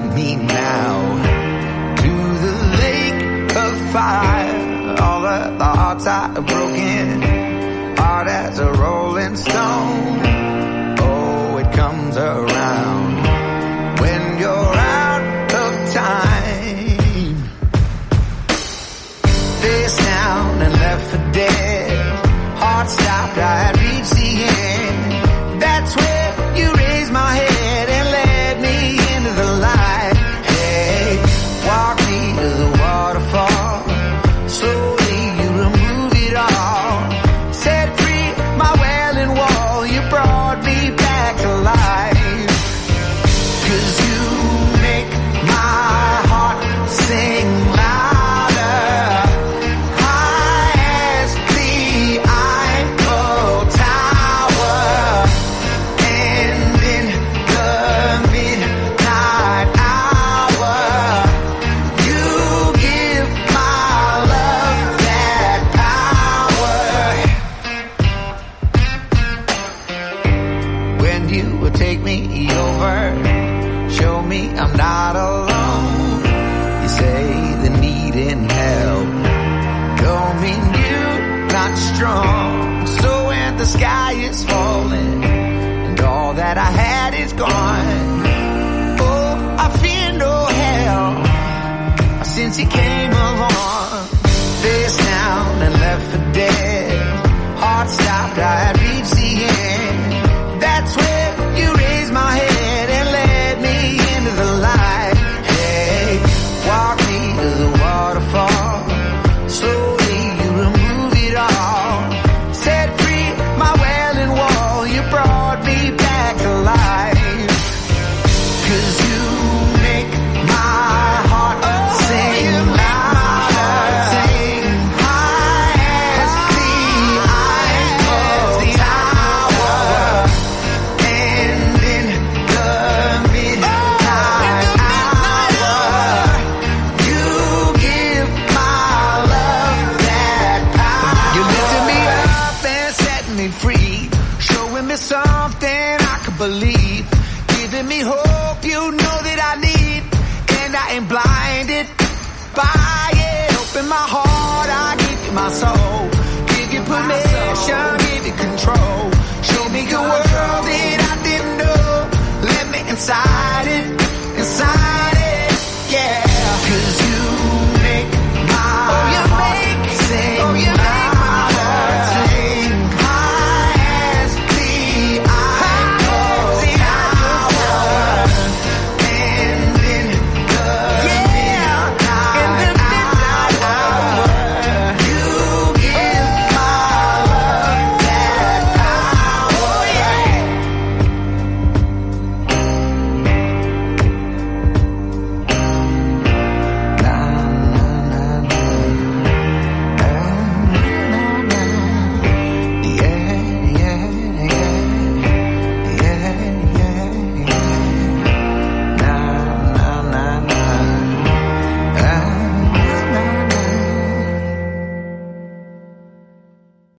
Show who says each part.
Speaker 1: me now to the lake of fire. All the thoughts are broken, hard as a rolling stone. Oh, it comes around when you're out of time. Face down and left for dead, heart stopped, I had reached the end. That's when you raised my head and led me into the light. Hey, walk me to the waterfall, slowly you removed it all. Set free my wailing wall, you brought me back to life. 'Cause you make my heart sing louder, high as the Eiffel Tower. And in the midnight hour, you give my love that power. When you would take me over, show me I'm not alone. You say the needing help don't mean you're not strong. So when the sky is falling and all that I had is gone, oh, I fear no hell since you came along. Face down and left for dead, heart stopped, I had reached the end. That's when you raised my head and led me into the light. Hey, walk me to the waterfall, slowly you removed it all. Set free my wailing wall, you brought me back to life. 'Cause you make my heart sing louder, high as the Eiffel Tower. And in the midnight hour, you give my love that power. You lifted me up and set me free, showing me something I could believe, giving me hope you know that I need. And I ain't blinded by it. Open my heart, I give you my soul, give you permission, give you control. Show me your world.